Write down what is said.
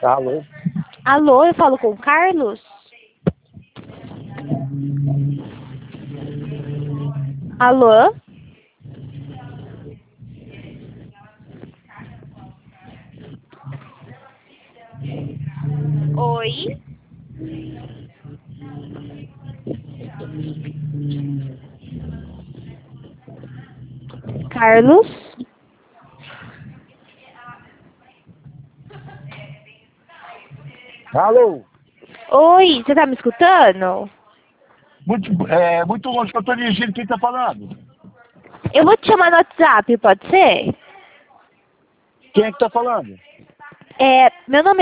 Alô? Alô, eu falo com o Carlos? Alô? Oi? Carlos? Alô? Oi, você tá me escutando? Muito longe que eu tô dirigindo, quem tá falando? Eu vou te chamar no WhatsApp, pode ser? Quem é que tá falando? Meu nome